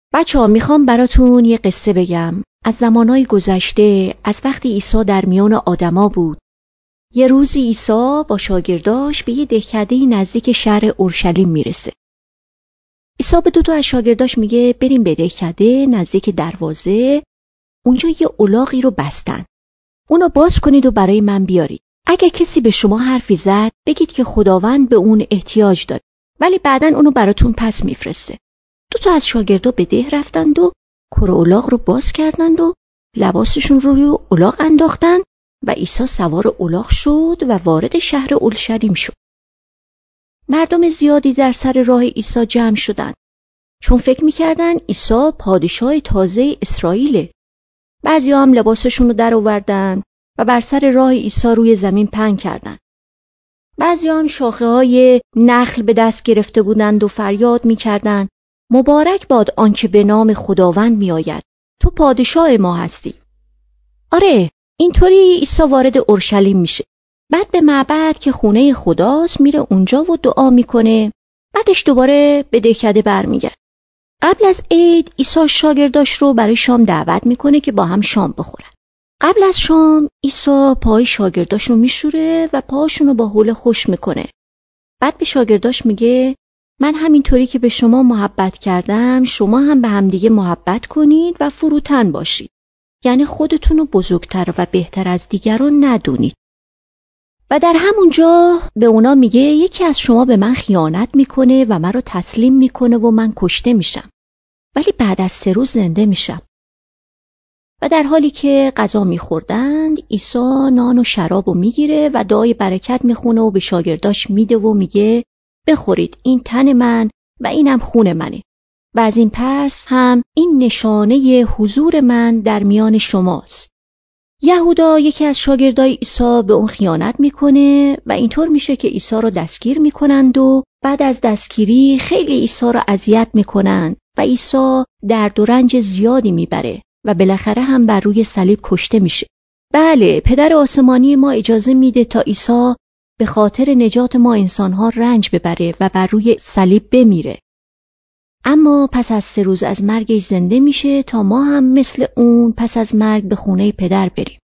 بچه‌ها میخوام براتون یه قصه بگم از زمانهای گذشته، از وقتی عیسی در میان آدما بود. یه روزی عیسی با شاگرداش به یه دهکده‌ای نزدیک شهر اورشلیم میرسه. عیسی به 2 از شاگرداش میگه بریم به دهکده نزدیک دروازه، اونجا یه الاغی رو بستن. اونو باز کنید و برای من بیارید. اگه کسی به شما حرفی زد بگید که خداوند به اون احتیاج داره، ولی بعداً اونو براتون پس میفرسته. 2 از شاگردا به ده رفتند و کره الاغ رو باز کردند و لباسشون رو روی الاغ انداختن و عیسی سوار الاغ شد و وارد شهر اورشلیم شد. مردم زیادی در سر راه عیسی جمع شدند، چون فکر می‌کردند عیسی پادشاه تازه اسرائیله. بعضی‌ها هم لباسشون رو درآوردن و بر سر راه عیسی روی زمین پهن کردند. بعضی‌ها هم شاخه‌های نخل به دست گرفته بودند و فریاد می‌کردند مبارک باد آنچه به نام خداوند می‌آید، تو پادشاه ما هستی. آره، اینطوری عیسی وارد اورشلیم میشه. بعد به معبد که خونه خداست میره اونجا و دعا میکنه. بعدش دوباره به دهکده برمیگرده. قبل از عید عیسی شاگرداش رو برای شام دعوت میکنه که با هم شام بخورن. قبل از شام عیسی پای شاگرداش رو میشوره و پاهاشون رو با حوله خشک میکنه. بعد به شاگرداش میگه من همینطوری که به شما محبت کردم شما هم به همدیگه محبت کنید و فروتن باشید. یعنی خودتون رو بزرگتر و بهتر از دیگران ندونید. و در همونجا به اونا میگه یکی از شما به من خیانت میکنه و من رو تسلیم میکنه و من کشته میشم. ولی بعد از 3 روز زنده میشم. و در حالی که غذا میخوردند عیسی نان و شراب رو میگیره و دعای برکت میخونه و به شاگرداش میده و میگه بخورید، این تن من و اینم خون منه. و از این پس هم این نشانه حضور من در میان شماست. یهودا یکی از شاگردای عیسی به اون خیانت میکنه و اینطور میشه که عیسی رو دستگیر میکنند و بعد از دستگیری خیلی عیسی رو اذیت میکنند و عیسی درد و رنج زیادی میبره و بالاخره هم بر روی صلیب کشته میشه. بله، پدر آسمانی ما اجازه میده تا عیسی به خاطر نجات ما انسانها رنج ببره و بر روی صلیب بمیره. اما پس از 3 روز از مرگش زنده میشه تا ما هم مثل اون پس از مرگ به خونه پدر بریم.